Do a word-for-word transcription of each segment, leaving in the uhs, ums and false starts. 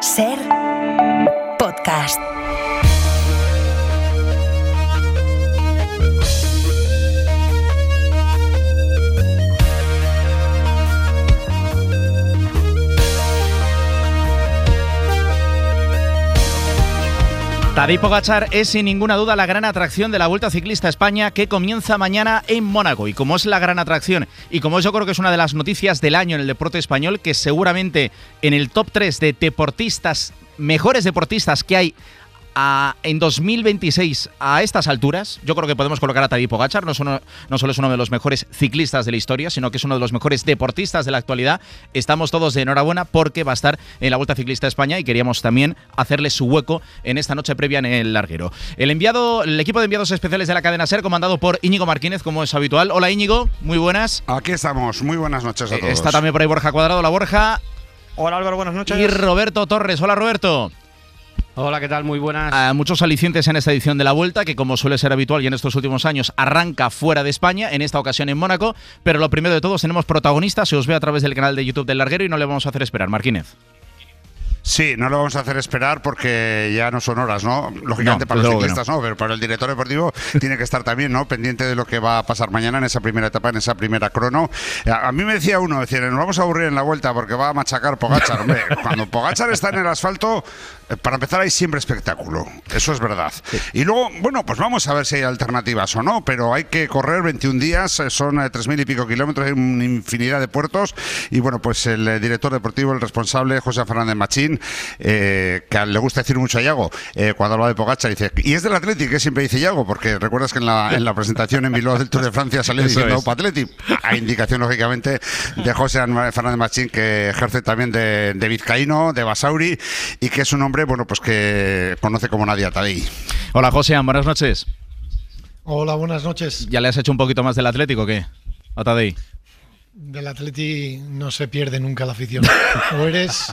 Ser podcast. Tadej Pogačar es sin ninguna duda la gran atracción de la Vuelta Ciclista a España, que comienza mañana en Mónaco. Y como es la gran atracción y como yo creo que es una de las noticias del año en el deporte español, que seguramente en el top tres de deportistas, mejores deportistas que hay a, en dos mil veintiséis a estas alturas, yo creo que podemos colocar a Tadej Pogačar. No, solo, no solo es uno de los mejores ciclistas de la historia, sino que es uno de los mejores deportistas de la actualidad. Estamos todos de enhorabuena porque va a estar en la Vuelta Ciclista a España y queríamos también hacerle su hueco en esta noche previa en el larguero. El enviado, el equipo de enviados especiales de la cadena SER, comandado por Íñigo Martínez, como es habitual. Hola Íñigo, muy buenas. Aquí estamos, muy buenas noches a todos. Está también por ahí Borja Cuadrado. Hola Borja. Hola Álvaro, buenas noches. Y Roberto Torres. Hola Roberto. Hola, ¿qué tal? Muy buenas. Uh, muchos alicientes en esta edición de la Vuelta, que como suele ser habitual y en estos últimos años arranca fuera de España, en esta ocasión en Mónaco, pero lo primero de todos, tenemos protagonistas, se os ve a través del canal de YouTube del Larguero y no le vamos a hacer esperar. Martínez. Sí, no lo vamos a hacer esperar porque ya no son horas, ¿no? Lógicamente no, para los ciclistas no. no, pero para el director deportivo tiene que estar también, ¿no? Pendiente de lo que va a pasar mañana en esa primera etapa, en esa primera crono. A mí me decía uno, decía, nos vamos a aburrir en la Vuelta porque va a machacar Pogačar. Hombre, cuando Pogačar está en el asfalto, para empezar hay siempre espectáculo, eso es verdad. Sí. Y luego, bueno, pues vamos a ver si hay alternativas o no, pero hay que correr veintiún días, son tres mil y pico kilómetros, hay una infinidad de puertos y bueno, pues el director deportivo, el responsable, José Fernández Machín, Eh, que le gusta decir mucho a Yago, eh, cuando habla de Pogačar, dice, y es del Atleti, que siempre dice Yago, porque recuerdas que en la, en la presentación en Bilbao del Tour de Francia salió Eso diciendo es. Opa Atleti, a indicación lógicamente de José Fernández Machín, que ejerce también de, de vizcaíno, de Basauri, y que es un hombre, bueno, pues que conoce como nadie a Tadej. Hola José, buenas noches. Hola, buenas noches. ¿Ya le has hecho un poquito más del Atlético o qué? ¿A Tadej? Del Atleti no se pierde nunca la afición. O eres,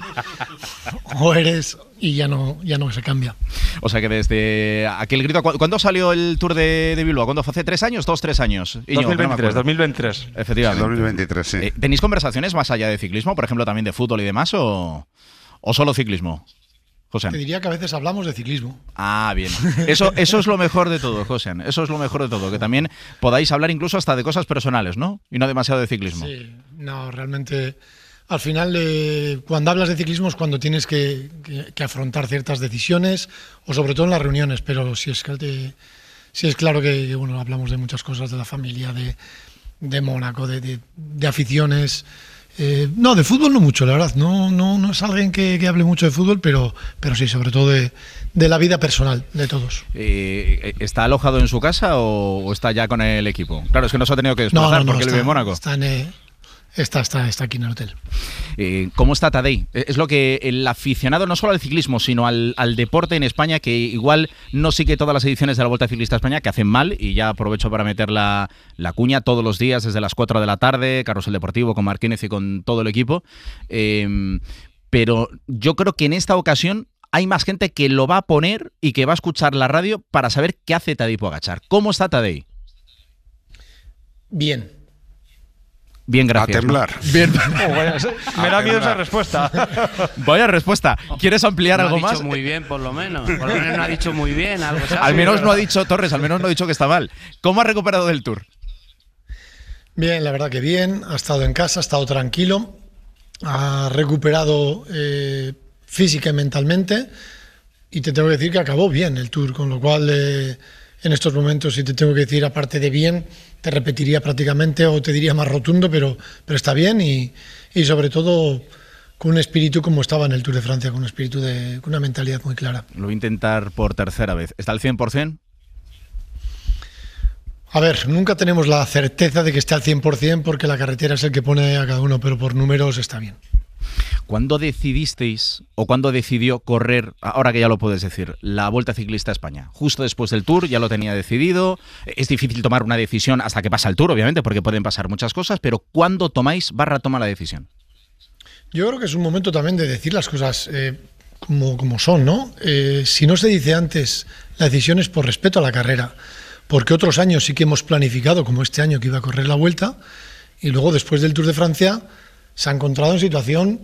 o eres y ya no, ya no se cambia. O sea que desde aquel grito... ¿Cuándo salió el Tour de, de Bilbao? ¿Cuándo fue? ¿Hace tres años? ¿Dos, tres años? Iñigo, dos mil veintitrés, dos mil veintitrés. Efectivamente. dos mil veintitrés, sí. Eh, ¿Tenéis conversaciones más allá de ciclismo? Por ejemplo, también de fútbol y demás, o, o solo ciclismo? José. Te diría que a veces hablamos de ciclismo. Ah, bien. Eso, eso es lo mejor de todo, José. Eso es lo mejor de todo, que también podáis hablar incluso hasta de cosas personales, ¿no? Y no demasiado de ciclismo. Sí, no, realmente al final eh, cuando hablas de ciclismo es cuando tienes que, que, que afrontar ciertas decisiones o sobre todo en las reuniones, pero si es, que te, si es claro que, que bueno, hablamos de muchas cosas, de la familia, de, de Mónaco, de, de, de aficiones. Eh, no, de fútbol no mucho, la verdad. No, no, no es alguien que, que hable mucho de fútbol, pero, pero sí, sobre todo de, de la vida personal de todos. Eh, ¿Está alojado en su casa o, o está ya con el equipo? Claro, es que no se ha tenido que desplazar no, no, no, porque él vive en Mónaco. Está, en, eh, está, está, está aquí en el hotel. Eh, ¿Cómo está Tadej? Es lo que el aficionado, no solo al ciclismo, sino al, al deporte en España, que igual no sigue todas las ediciones de la Vuelta Ciclista a España, que hacen mal, y ya aprovecho para meter la, la cuña todos los días desde las cuatro de la tarde, Carrusel Deportivo con Martínez y con todo el equipo. Eh, pero yo creo que en esta ocasión hay más gente que lo va a poner y que va a escuchar la radio para saber qué hace Tadej Pogačar. ¿Cómo está Tadej? Bien. Bien, gracias. A temblar. ¿No? Bien. Oh, vaya, me da miedo esa respuesta. Vaya respuesta. ¿Quieres ampliar no algo ha dicho más? Muy bien, por lo menos. Por lo menos no ha dicho muy bien. Algo, ¿sabes? Al menos no ha dicho, Torres, al menos no ha dicho que está mal. ¿Cómo ha recuperado del Tour? Bien, la verdad que bien. Ha estado en casa, ha estado tranquilo. Ha recuperado eh, física y mentalmente. Y te tengo que decir que acabó bien el Tour, con lo cual eh, en estos momentos, si te tengo que decir, aparte de bien, te repetiría prácticamente o te diría más rotundo, pero, pero está bien y, y sobre todo con un espíritu como estaba en el Tour de Francia, con un espíritu de con una mentalidad muy clara. Lo voy a intentar por tercera vez. ¿Está al cien por ciento? A ver, nunca tenemos la certeza de que esté al cien por ciento porque la carretera es el que pone a cada uno, pero por números está bien. ¿Cuándo decidisteis o cuándo decidió correr, ahora que ya lo puedes decir, la Vuelta Ciclista a España? Justo después del Tour, ya lo tenía decidido. Es difícil tomar una decisión hasta que pasa el Tour, obviamente, porque pueden pasar muchas cosas, pero ¿cuándo tomáis barra toma la decisión? Yo creo que es un momento también de decir las cosas eh, como, como son, ¿no? Eh, si no se dice antes, la decisión es por respeto a la carrera, porque otros años sí que hemos planificado, como este año que iba a correr la Vuelta, y luego después del Tour de Francia se ha encontrado en situación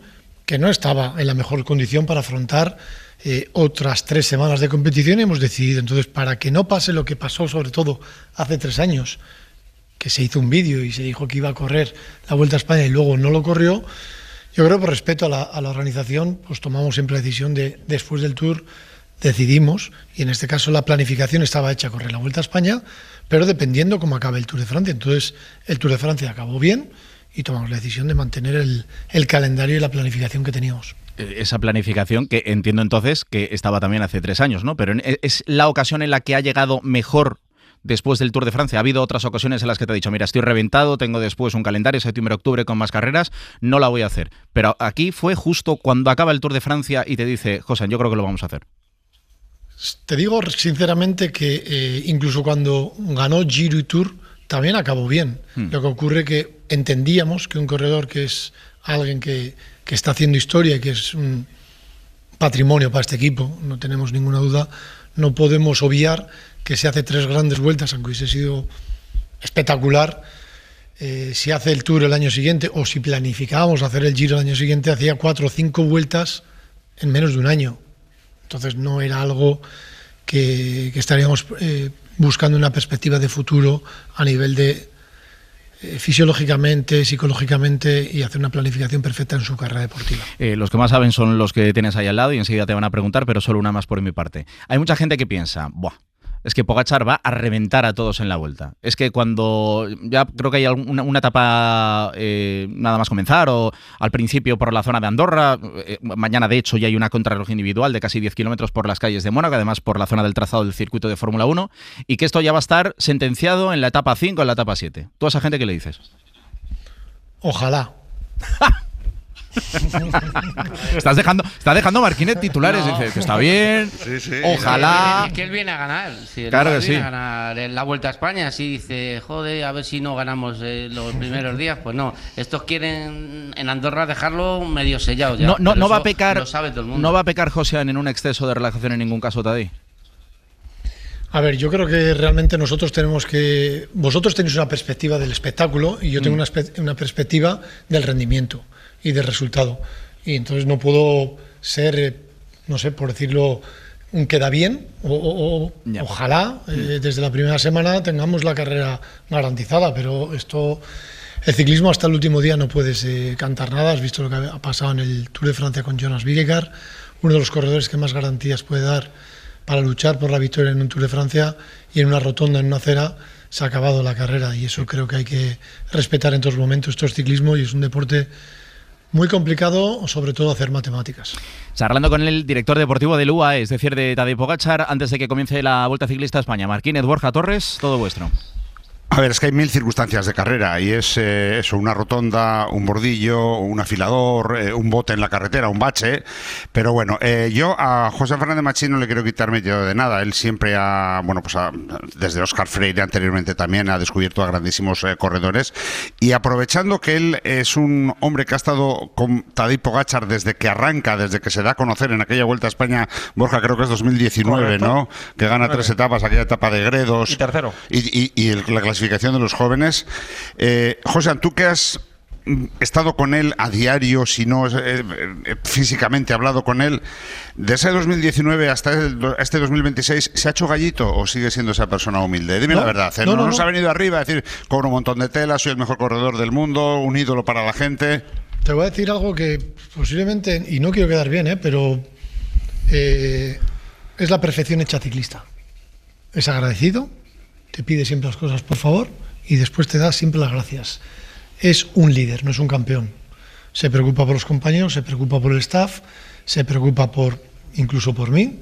que no estaba en la mejor condición para afrontar eh, otras tres semanas de competición y hemos decidido, entonces, para que no pase lo que pasó sobre todo hace tres años, que se hizo un vídeo y se dijo que iba a correr la Vuelta a España y luego no lo corrió, yo creo que por respeto a la, a la organización, pues tomamos siempre la decisión de, después del Tour, decidimos, y en este caso la planificación estaba hecha a correr la Vuelta a España, pero dependiendo cómo acabe el Tour de Francia. Entonces, el Tour de Francia acabó bien y tomamos la decisión de mantener el, el calendario y la planificación que teníamos. Esa planificación que entiendo entonces que estaba también hace tres años, ¿no? Pero es la ocasión en la que ha llegado mejor después del Tour de Francia. Ha habido otras ocasiones en las que te ha dicho, mira, estoy reventado, tengo después un calendario septiembre-octubre con más carreras, no la voy a hacer. Pero aquí fue justo cuando acaba el Tour de Francia y te dice, José, yo creo que lo vamos a hacer. Te digo sinceramente que eh, incluso cuando ganó Giro y Tour también acabó bien. Hmm. Lo que ocurre que entendíamos que un corredor que es alguien que, que está haciendo historia y que es un patrimonio para este equipo, no tenemos ninguna duda, no podemos obviar que se hace tres grandes vueltas, aunque hubiese sido espectacular. Eh, si hace el Tour el año siguiente o si planificábamos hacer el Giro el año siguiente, hacía cuatro o cinco vueltas en menos de un año. Entonces no era algo que, que estaríamos eh, buscando una perspectiva de futuro a nivel de eh, fisiológicamente, psicológicamente y hacer una planificación perfecta en su carrera deportiva. Eh, los que más saben son los que tienes ahí al lado y enseguida te van a preguntar, pero solo una más por mi parte. Hay mucha gente que piensa, buah, es que Pogačar va a reventar a todos en la Vuelta. Es que cuando ya creo que hay una, una etapa eh, nada más comenzar o al principio por la zona de Andorra, eh, mañana de hecho ya hay una contrarreloj individual de casi diez kilómetros por las calles de Mónaco, además por la zona del trazado del circuito de Fórmula uno, y que esto ya va a estar sentenciado en la etapa cinco, en la etapa siete. ¿Tú a esa gente qué le dices? Ojalá. Estás dejando, está dejando Marquínez titulares, no. Dice que está bien, sí, sí. ojalá. Es que él viene a ganar, si claro que viene sí. a ganar en la Vuelta a España, así dice, joder, a ver si no ganamos eh, los primeros días, pues no, estos quieren en Andorra dejarlo medio sellado ya. No, no, no va a pecar, lo sabe todo el mundo. No va a pecar José en un exceso de relajación en ningún caso, Tadej. A ver, yo creo que realmente nosotros tenemos que... Vosotros tenéis una perspectiva del espectáculo y yo tengo mm. una, una perspectiva del rendimiento y del resultado. Y entonces no puedo ser, no sé, por decirlo, un queda bien, o, o, o yeah. ojalá eh, desde la primera semana tengamos la carrera garantizada, pero esto, el ciclismo hasta el último día no puedes eh, cantar nada. Has visto lo que ha pasado en el Tour de Francia con Jonas Vingegaard, uno de los corredores que más garantías puede dar para luchar por la victoria en un Tour de Francia, y en una rotonda, en una acera, se ha acabado la carrera, y eso creo que hay que respetar en todos los momentos. Esto es ciclismo y es un deporte muy complicado, sobre todo hacer matemáticas. Charlando con el director deportivo del U A E, es decir, de Tadej Pogačar, antes de que comience la Vuelta Ciclista a España. Marquínez, Borja, Torres, todo vuestro. A ver, es que hay mil circunstancias de carrera y es eh, eso, una rotonda, un bordillo, un afilador, eh, un bote en la carretera, un bache, pero bueno, eh, yo a José Fernández Machín no le quiero quitar mérito de nada. Él siempre ha, bueno, pues ha, desde Óscar Freire anteriormente también ha descubierto a grandísimos eh, corredores, y aprovechando que él es un hombre que ha estado con Tadej Pogačar desde que arranca, desde que se da a conocer en aquella Vuelta a España, Borja, creo que es dos mil diecinueve, correcto, ¿no? Que gana tres vale. etapas, aquella etapa de Gredos. Y tercero. Y, y, y el, la clasificación de los jóvenes. Eh, José, tú que has estado con él a diario, si no eh, eh, físicamente hablado con él, de ese dos mil diecinueve hasta el, este dos mil veintiséis, ¿se ha hecho gallito o sigue siendo esa persona humilde? Dime no, la verdad, ¿eh? no, no, no, no nos ha venido arriba a decir, cobro un montón de tela, soy el mejor corredor del mundo, un ídolo para la gente. Te voy a decir algo que posiblemente, y no quiero quedar bien, ¿eh? pero eh, es la perfección hecha ciclista. Es agradecido, te pide siempre las cosas por favor y después te da siempre las gracias. Es un líder, no es un campeón. Se preocupa por los compañeros, se preocupa por el staff, se preocupa por incluso por mí.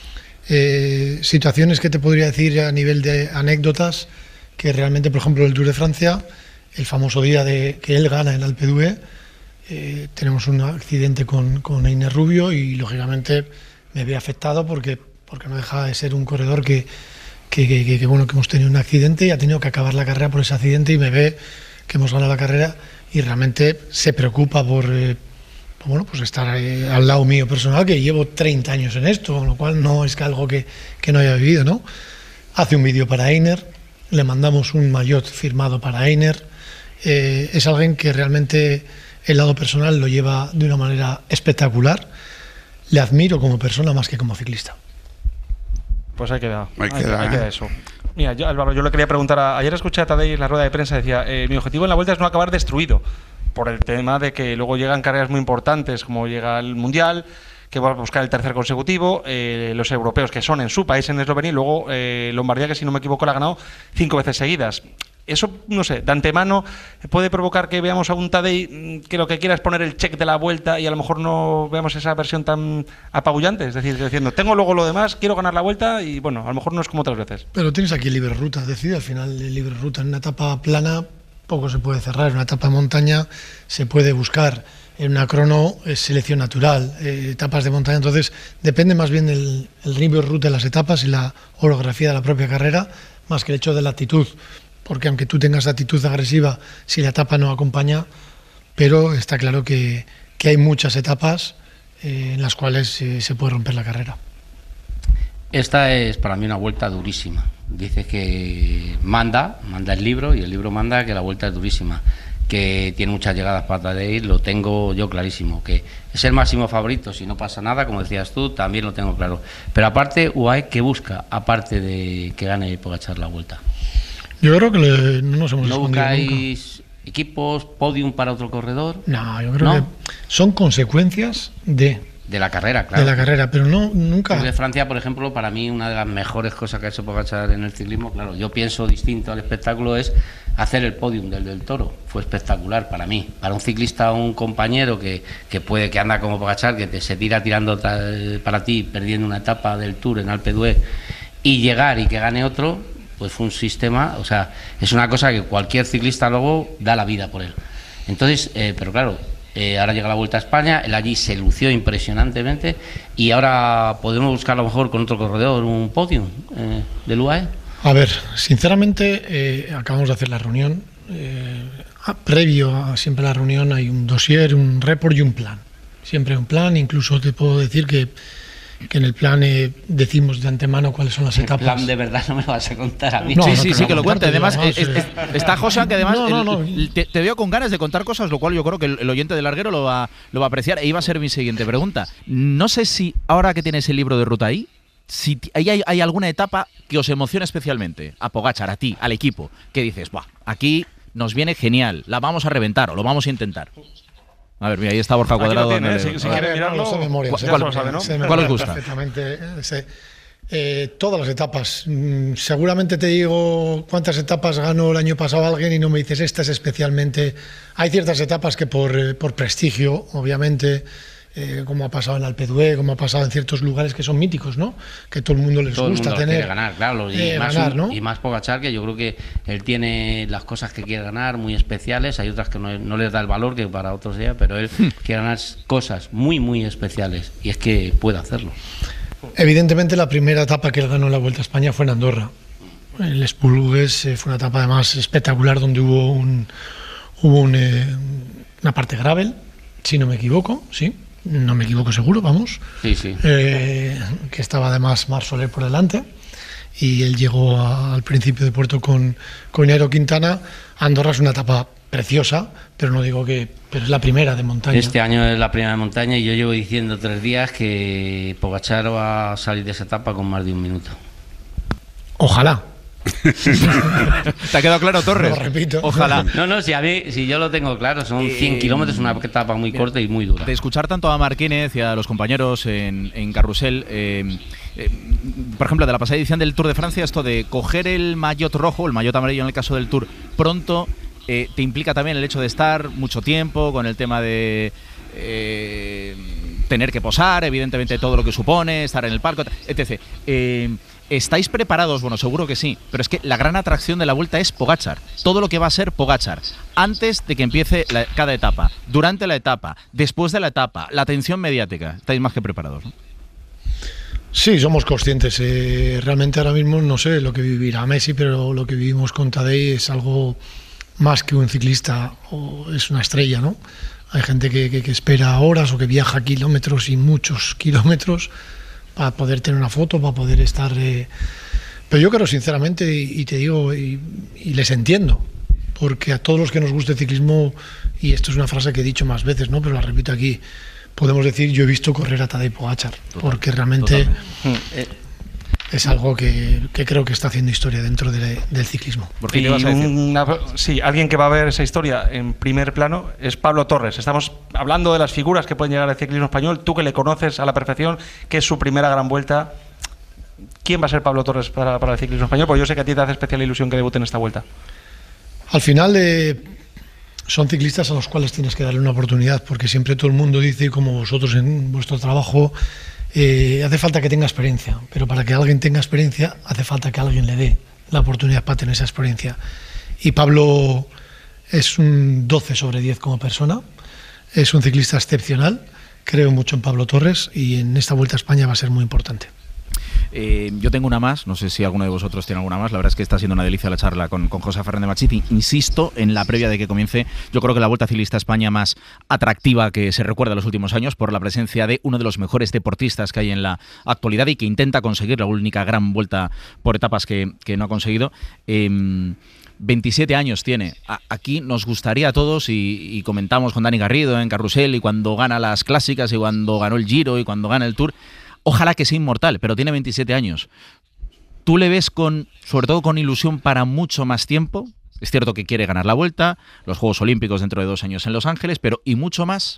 Eh, situaciones que te podría decir a nivel de anécdotas, que realmente, por ejemplo, el Tour de Francia, el famoso día de que él gana en Alpe d'Huez, eh, tenemos un accidente con, con Einer Rubio y lógicamente me ve afectado porque, porque no deja de ser un corredor que Que, que, que, bueno, que hemos tenido un accidente y ha tenido que acabar la carrera por ese accidente, y me ve que hemos ganado la carrera y realmente se preocupa por, eh, por bueno, pues estar eh, al lado mío personal, que llevo treinta años en esto, con lo cual no es que algo que, que no haya vivido, ¿no? Hace un vídeo para Einer, le mandamos un maillot firmado para Einer, eh, es alguien que realmente el lado personal lo lleva de una manera espectacular. Le admiro como persona más que como ciclista. Pues ahí queda, ahí ahí queda, ahí queda ¿eh? eso. Mira, yo, Álvaro, yo le quería preguntar, a, ayer escuché a Tadej en la rueda de prensa, decía, eh, mi objetivo en la Vuelta es no acabar destruido, por el tema de que luego llegan carreras muy importantes, como llega el Mundial, que va a buscar el tercer consecutivo, eh, los europeos que son en su país, en Eslovenia, y luego eh, Lombardía, que si no me equivoco la ha ganado cinco veces seguidas. Eso, no sé, de antemano puede provocar que veamos a un Tadej que lo que quiera es poner el check de la Vuelta y a lo mejor no veamos esa versión tan apabullante, es decir, diciendo, tengo luego lo demás, quiero ganar la Vuelta y bueno, a lo mejor no es como otras veces. Pero tienes aquí libre ruta, decide al final de libre ruta. En una etapa plana poco se puede cerrar, en una etapa de montaña se puede buscar, en una crono es selección natural, eh, etapas de montaña, entonces depende más bien del el libre ruta de las etapas y la orografía de la propia carrera, más que el hecho de la actitud. Porque aunque tú tengas actitud agresiva, si la etapa no acompaña, pero está claro que, que hay muchas etapas eh, en las cuales eh, se puede romper la carrera. Esta es para mí una Vuelta durísima. Dice que manda, manda el libro, y el libro manda que la Vuelta es durísima, que tiene muchas llegadas para Tadej, lo tengo yo clarísimo, que es el máximo favorito, si no pasa nada, como decías tú, también lo tengo claro. Pero aparte, U A E, ¿qué busca? Aparte de que gane Pogačar la Vuelta. Yo creo que le, no nos hemos ¿No escondido buscáis nunca. equipos, podium para otro corredor? No, yo creo ¿No? que son consecuencias de, De la carrera, claro. de la carrera, pero no nunca. Tour de Francia, por ejemplo, para mí una de las mejores cosas que ha hecho Pogačar en el ciclismo, claro, yo pienso distinto al espectáculo, es hacer el podium del del Toro. Fue espectacular para mí. Para un ciclista, un compañero que, que puede, que anda como Pogačar, que te, se tira tirando tra- para ti, perdiendo una etapa del Tour en Alpe d'Huez, y llegar y que gane otro, pues fue un sistema, o sea, es una cosa que cualquier ciclista luego da la vida por él. Entonces, eh, pero claro, eh, ahora llega la Vuelta a España, él allí se lució impresionantemente y ahora podemos buscar a lo mejor con otro corredor un podium eh, del U A E. A ver, sinceramente, eh, acabamos de hacer la reunión. Eh, a, previo a siempre la reunión hay un dossier, un report y un plan. Siempre hay un plan, incluso te puedo decir que que en el plan eh, decimos de antemano cuáles son las El etapas. plan de verdad no me lo vas a contar a mí. No, sí, no sí, te sí, lo que lo voy a cuente. contar, Además, además, es- eh, es- está José, que además No, no, el- no. el- te, te veo con ganas de contar cosas, lo cual yo creo que el, el oyente del Larguero lo va, lo va a apreciar. E iba a ser mi siguiente pregunta. No sé si, ahora que tienes el libro de ruta ahí, si t- ahí hay, hay alguna etapa que os emociona especialmente, a Pogačar, a ti, al equipo, que dices, buah, aquí nos viene genial, la vamos a reventar o lo vamos a intentar. A ver, mira, ahí está Borja Aquí lo Cuadrado. tiene, dándole- ¿eh? Si- si a quiere ver, mirarlo, lo sé de memoria, ¿cuál- sé cuál- de memoria, sabe, ¿no? sé de ¿Cuál memoria os gusta? Perfectamente. eh, sé. Eh, todas las etapas. Mm, seguramente te digo cuántas etapas ganó el año pasado alguien y no me dices esta es especialmente. Hay ciertas etapas que por, eh, por prestigio, obviamente, eh, como ha pasado en Alpe d'Huez, como ha pasado en ciertos lugares que son míticos, ¿no? Que todo el mundo les Todo el gusta mundo tener. quiere ganar, claro, y, eh, más, ganar, un- ¿no? y más Pogačar, que yo creo que él tiene las cosas que quiere ganar muy especiales, hay otras que no, no les da el valor que para otros sea, pero él quiere ganar cosas muy, muy especiales, y es que puede hacerlo. Evidentemente la primera etapa que él ganó en la Vuelta a España fue en Andorra. El Esplugues eh, fue una etapa además espectacular donde hubo un hubo un, eh, una parte gravel, si no me equivoco, sí, no me equivoco seguro, vamos, Sí, sí. eh, que estaba además Marc Soler por delante y él llegó a- al principio de puerto con, con Nairo Quintana. Andorra es una etapa preciosa, pero no digo que, pero es la primera de montaña. Este año es la primera de montaña y yo llevo diciendo tres días que Pogačar va a salir de esa etapa con más de un minuto. Ojalá. ¿Te ha quedado claro, Torres? Lo repito. Ojalá. No, no, si a mí, si yo lo tengo claro, son cien Eh, kilómetros, una etapa muy corta y muy dura. De escuchar tanto a Marquínez y a los compañeros en, en Carrusel, eh, eh, por ejemplo, de la pasada edición del Tour de Francia, esto de coger el maillot rojo, el maillot amarillo en el caso del Tour, pronto, eh, te implica también el hecho de estar mucho tiempo con el tema de eh, tener que posar, evidentemente todo lo que supone, estar en el palco, etcétera. Eh, ¿Estáis preparados? Bueno, seguro que sí, pero es que la gran atracción de la Vuelta es Pogačar. Todo lo que va a ser Pogačar. Antes de que empiece la- cada etapa, durante la etapa, después de la etapa, la atención mediática. Estáis más que preparados, ¿no? Sí, somos conscientes. Eh, realmente ahora mismo no sé lo que vivirá Messi, pero lo que vivimos con Tadej es algo más que un ciclista, o es una estrella, ¿no? Hay gente que, que, que espera horas o que viaja kilómetros y muchos kilómetros para poder tener una foto, para poder estar... Eh... Pero yo creo sinceramente, y, y te digo, y, y les entiendo, porque a todos los que nos guste el ciclismo, y esto es una frase que he dicho más veces, ¿no?, pero la repito aquí, podemos decir, yo he visto correr a Tadej Pogačar, porque realmente totalmente. es algo que, que creo que está haciendo historia dentro de, del ciclismo. ¿Por y una, sí, alguien que va a ver esa historia en primer plano es Pablo Torres. Estamos hablando de las figuras que pueden llegar al ciclismo español. Tú que le conoces a la perfección, que es su primera gran vuelta, ¿quién va a ser Pablo Torres para, para el ciclismo español? Porque yo sé que a ti te hace especial ilusión que debute en esta vuelta. Al final eh, son ciclistas a los cuales tienes que darle una oportunidad, porque siempre todo el mundo dice, como vosotros en vuestro trabajo, Eh, hace falta que tenga experiencia, pero para que alguien tenga experiencia hace falta que alguien le dé la oportunidad para tener esa experiencia. Y Pablo es un doce sobre diez como persona, es un ciclista excepcional, creo mucho en Pablo Torres y en esta Vuelta a España va a ser muy importante. Eh, yo tengo una más, no sé si alguno de vosotros tiene alguna más. La verdad es que está siendo una delicia la charla con, con José Fernández Machín. Insisto, en la previa de que comience, yo creo que la Vuelta Ciclista a España más atractiva que se recuerda en los últimos años por la presencia de uno de los mejores deportistas que hay en la actualidad y que intenta conseguir la única gran vuelta por etapas que, que no ha conseguido. Eh, veintisiete años tiene. Aquí nos gustaría a todos, y, y comentamos con Dani Garrido en Carrusel, y cuando gana las clásicas, y cuando ganó el Giro, y cuando gana el Tour, ojalá que sea inmortal, pero tiene veintisiete años. ¿Tú le ves con, sobre todo con ilusión para mucho más tiempo? Es cierto que quiere ganar la Vuelta, los Juegos Olímpicos dentro de dos años en Los Ángeles, pero ¿y mucho más?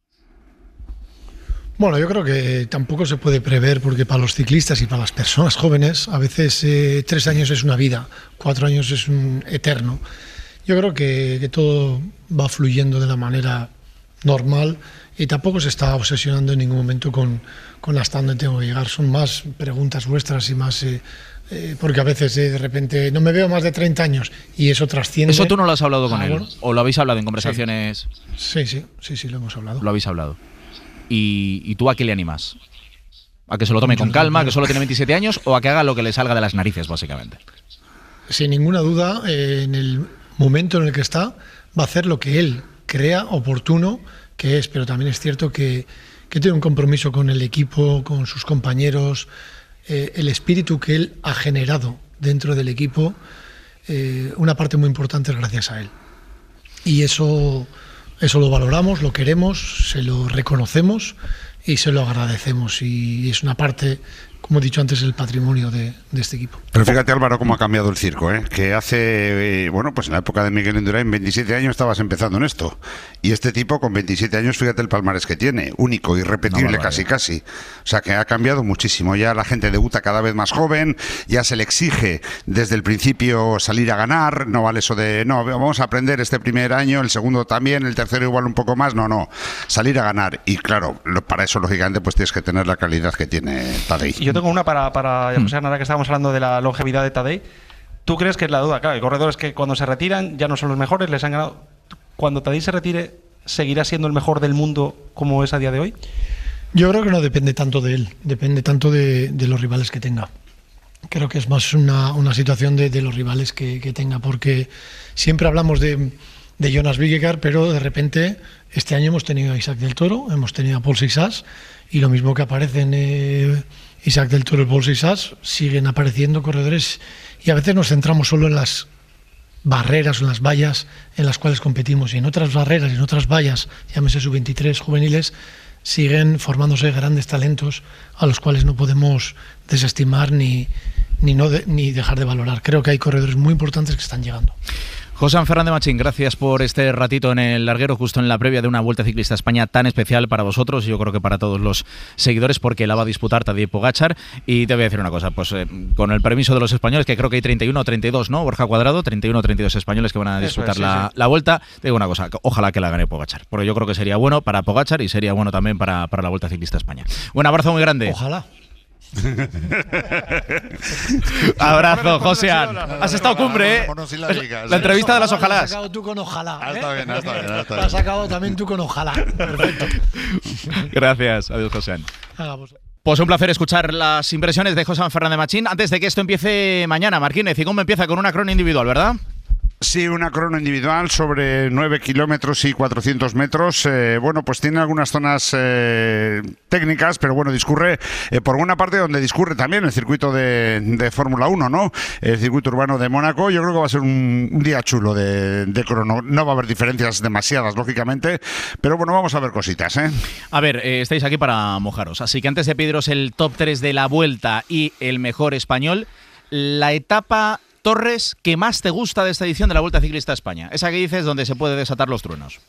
Bueno, yo creo que tampoco se puede prever, porque para los ciclistas y para las personas jóvenes a veces eh, tres años es una vida, cuatro años es un eterno. Yo creo que, que todo va fluyendo de la manera normal y tampoco se está obsesionando en ningún momento con, con hasta dónde tengo que llegar. Son más preguntas vuestras y más... Eh, eh, porque a veces eh, de repente no me veo más de treinta años y eso trasciende... ¿Eso tú no lo has hablado con ah, él? Bueno. ¿O lo habéis hablado en conversaciones? Sí, sí, sí, sí, lo hemos hablado. Lo habéis hablado. ¿Y, y tú a qué le animas? ¿A que se lo tome con calma, que solo tiene veintisiete años, o a que haga lo que le salga de las narices, básicamente? Sin ninguna duda, eh, en el momento en el que está, va a hacer lo que él crea oportuno que es, pero también es cierto que, que tiene un compromiso con el equipo, con sus compañeros, eh, el espíritu que él ha generado dentro del equipo, eh, una parte muy importante es gracias a él. Y eso, eso lo valoramos, lo queremos, se lo reconocemos y se lo agradecemos. Y es una parte, como he dicho antes, el patrimonio de, de este equipo. Pero fíjate, Álvaro, cómo ha cambiado el circo, ¿eh? Que hace, eh, bueno, pues en la época de Miguel Indurain, veintisiete años estabas empezando en esto. Y este tipo, con veintisiete años, fíjate el palmarés que tiene, único, irrepetible, no, casi, casi. O sea, que ha cambiado muchísimo. Ya la gente debuta cada vez más joven, ya se le exige desde el principio salir a ganar, no vale eso de, no, vamos a aprender este primer año, el segundo también, el tercero igual un poco más, no, no, salir a ganar. Y claro, para eso, lógicamente, pues tienes que tener la calidad que tiene Tadej. Yo tengo una para, para José, ahora que estábamos hablando de la longevidad de Tadej. ¿Tú crees que es la duda? Claro, hay corredores que cuando se retiran ya no son los mejores, les han ganado. Cuando Tadej se retire, ¿seguirá siendo el mejor del mundo como es a día de hoy? Yo creo que no depende tanto de él, depende tanto de, de los rivales que tenga. Creo que es más una, una situación de, de los rivales que, que tenga, porque siempre hablamos de, de Jonas Vingegaard, pero de repente este año hemos tenido a Isaac del Toro, hemos tenido a Paul Sixas, y lo mismo que aparecen eh, Isaac del Toro y Paul Sixas, siguen apareciendo corredores, y a veces nos centramos solo en las barreras o en las vallas en las cuales competimos, y en otras barreras, en otras vallas, llámese sub veintitrés, juveniles, siguen formándose grandes talentos a los cuales no podemos desestimar ni, ni, no de, ni dejar de valorar. Creo que hay corredores muy importantes que están llegando. José Fernández Machín, gracias por este ratito en el larguero, justo en la previa de una Vuelta Ciclista a España tan especial para vosotros, y yo creo que para todos los seguidores, porque la va a disputar Tadej Pogačar. Y te voy a decir una cosa, pues eh, con el permiso de los españoles, que creo que hay treinta y uno o treinta y dos, ¿no? Borja Cuadrado, treinta y uno o treinta y dos españoles que van a disputar es, sí, la, sí. la Vuelta. Te digo una cosa, ojalá que la gane Pogačar, porque yo creo que sería bueno para Pogačar y sería bueno también para, para la Vuelta Ciclista a España. Un abrazo muy grande. Ojalá. Abrazo, José. Has estado cumbre, ¿eh? La, la entrevista de las ojalás. La has sacado tú con ojalá. ¿eh? Está bien, está bien, está bien. La has sacado también tú con ojalá. Perfecto. Gracias, adiós, José. Pues un placer escuchar las impresiones de José Fernández Machín. Antes de que esto empiece mañana, Marquínez, y cómo empieza con una crono individual, ¿verdad? Sí, una crono individual sobre nueve kilómetros y cuatrocientos metros. Eh, bueno, pues tiene algunas zonas eh, técnicas, pero bueno, discurre eh, por buena parte donde discurre también el circuito de, de Fórmula uno, ¿no? El circuito urbano de Mónaco. Yo creo que va a ser un, un día chulo de, de crono. No va a haber diferencias demasiadas, lógicamente, pero bueno, vamos a ver cositas, ¿eh? A ver, eh, estáis aquí para mojaros. Así que antes de pediros el top tres de la Vuelta y el mejor español, la etapa Torres que más te gusta de esta edición de la Vuelta Ciclista a España. Esa que dices donde se puede desatar los truenos.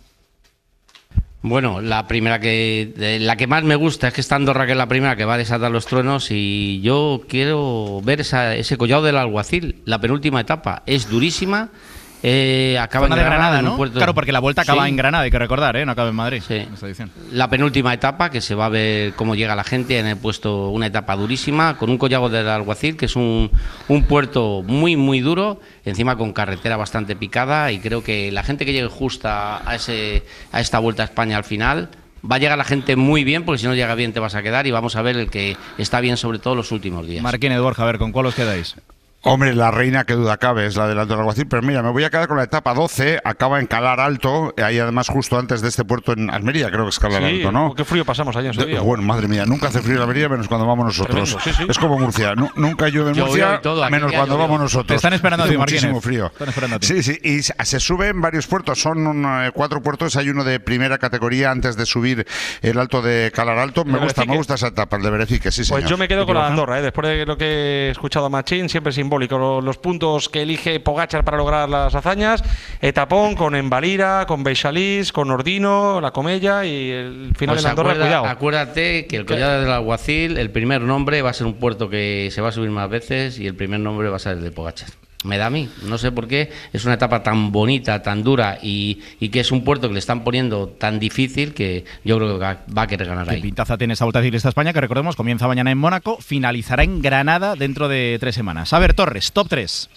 Bueno, la primera que de, la que más me gusta es que está Andorra, que es la primera que va a desatar los truenos, y yo quiero ver esa, ese collado del Alguacil, la penúltima etapa. Es durísima. Eh, acaba en Granada, Granada, en ¿no? un puerto... Claro, porque la Vuelta acaba sí. en Granada, hay que recordar, ¿eh? No acaba en Madrid. Sí. Esta edición. La penúltima etapa, que se va a ver cómo llega la gente. En el puesto una etapa durísima, con un collado del Alguacil, que es un, un puerto muy, muy duro, encima con carretera bastante picada, y creo que la gente que llegue justa a, ese, a esta Vuelta a España al final... Va a llegar la gente muy bien, porque si no llega bien te vas a quedar, y vamos a ver el que está bien sobre todo los últimos días. Marquín, Borja, a ver, ¿con cuál os quedáis? Hombre, la reina que duda cabe es la del Alto del Alguacil, pero mira, me voy a quedar con la etapa doce, acaba en Calar Alto, ahí además justo antes de este puerto en Almería, creo que es Calar Sí, Alto, ¿no? Qué frío pasamos allá en ese día. Bueno, madre mía, nunca hace frío en Almería menos cuando vamos nosotros. Tremendo, sí, sí. Es como Murcia, nu- nunca llueve en Llovió Murcia y todo, aquí menos ya cuando llovió. vamos nosotros. Te están esperando a Hace ti, Martínez. muchísimo frío. Están esperando a ti. Sí, sí, y se suben varios puertos, son un, eh, cuatro puertos, hay uno de primera categoría antes de subir el Alto de Calar Alto. Me ¿El de gusta, me Berezique? gusta esa etapa, el de Berezique, sí, señor. Pues yo me quedo con la de Borja? Andorra, ¿eh? Después de lo que he escuchado a Machín, siempre simbólico. Los puntos que elige Pogačar para lograr las hazañas, etapón con Embalira, con Beixalís, con Ordino, la Comella, y el final Pues de Andorra, acuerda- cuidado. Acuérdate que el collado del Alguacil, el primer nombre va a ser un puerto que se va a subir más veces, y el primer nombre va a ser el de Pogačar. Me da a mí, no sé por qué, es una etapa tan bonita, tan dura, y, y que es un puerto que le están poniendo tan difícil, que yo creo que va a querer ganar Qué ahí. pintaza tiene esta Vuelta Ciclista a España, que recordemos, comienza mañana en Mónaco, finalizará en Granada dentro de tres semanas. A ver, Torres, top tres.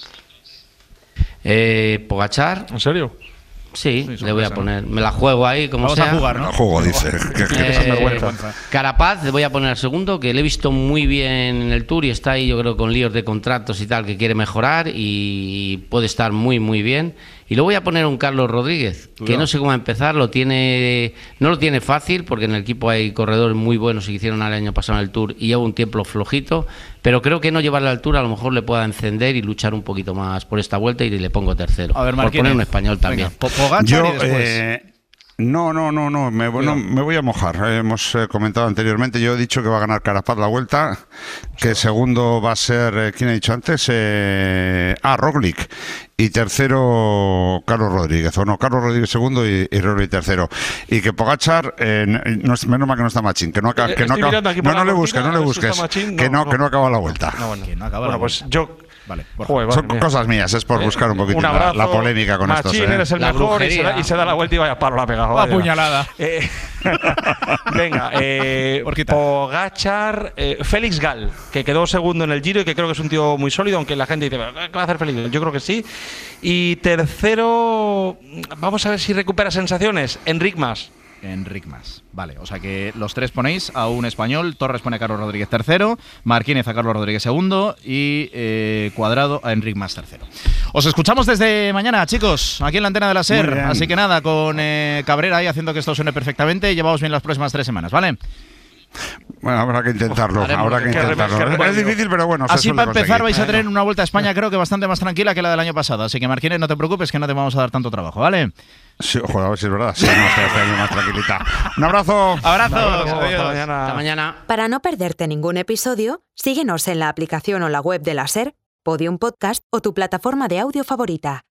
Eh, Pogačar, ¿En serio? sí, Sí, le voy a sorpresa, poner, me la juego ahí como Vamos sea. a jugar, ¿no? Juego, dice. que- que- Eh, sinvergüenza. Carapaz, le voy a poner al segundo, que le he visto muy bien en el Tour y está ahí, yo creo, con líos de contratos y tal, que quiere mejorar y puede estar muy, muy bien. Y luego voy a poner un Carlos Rodríguez, que no sé cómo va a empezar, lo tiene, no lo tiene fácil, porque en el equipo hay corredores muy buenos que hicieron el año pasado en el Tour y lleva un tiempo flojito, pero creo que no llevar la altura a lo mejor le pueda encender y luchar un poquito más por esta vuelta, y le pongo tercero. A ver, por Marquínez. poner un español también. Venga, Po- Pogačar Yo, y después. eh, no, no, no, no me, no, me voy a mojar. Hemos eh, comentado anteriormente, yo he dicho que va a ganar Carapaz la Vuelta, que segundo va a ser, eh, ¿quién ha dicho antes? Eh, ah, Roglic. Y tercero, Carlos Rodríguez. O no, Carlos Rodríguez segundo y, y Roglic tercero. Y que Pogačar, eh, no, es- menos mal que no está Machín, que no, acaba- Eh, que no, estoy acaba- mirando aquí no, por no la le cortina, busques, no a le ver si está busques. Machín. Que No, no, no. que no acaba la Vuelta. No, bueno. Que no acaba Bueno, la pues Vuelta. yo... Vale, Borja. Joder, Son madre mía. cosas mías, es por Eh, buscar un poquito un la, abrazo, la polémica con Machín, estos. ¿eh? eres el La mejor, y se, da, brujería. y se da la vuelta y vaya palo la ha pegado. Va vaya. puñalada. Eh, venga, eh, Borjita. Pogačar, eh, Félix Gal, que quedó segundo en el Giro y que creo que es un tío muy sólido, aunque la gente dice, ¿qué va a hacer Félix Gal? Yo creo que sí. Y tercero, vamos a ver si recupera sensaciones, Enric Mas. Enric Mas. Vale, o sea que los tres ponéis a un español. Torres pone a Carlos Rodríguez tercero, Marquínez a Carlos Rodríguez segundo y eh, Cuadrado a Enric Mas tercero. Os escuchamos desde mañana, chicos, aquí en la antena de la Muy SER. bien. Así que nada, con eh, Cabrera ahí haciendo que esto suene perfectamente. Llevamos bien las próximas tres semanas, ¿vale? Bueno, habrá que intentarlo, Haremos habrá que que intentarlo. remedio, que Es remedio. difícil, pero bueno, se Así suele para empezar conseguir. vais a tener una Vuelta a España creo que bastante más tranquila que la del año pasado. Así que Marquínez, no te preocupes que no te vamos a dar tanto trabajo, ¿vale? Sí, joder, a ver si es verdad. Sí, no, este año más tranquilita. Un abrazo. Abrazos. Hasta Adiós. mañana. Hasta mañana. Para no perderte ningún episodio, síguenos en la aplicación o la web de la SER, Podium Podcast o tu plataforma de audio favorita.